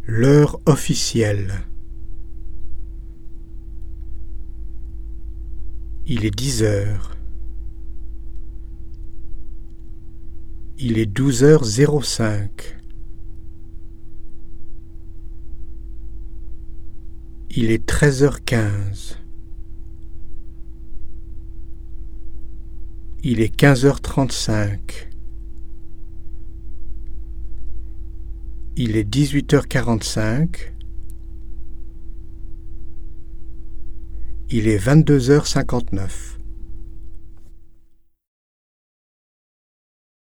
L'heure officielle. Il est 10 heures. Il est 12h05. Il est 13h15. Il est 15h35. Il est 18h45. Il est 22h59.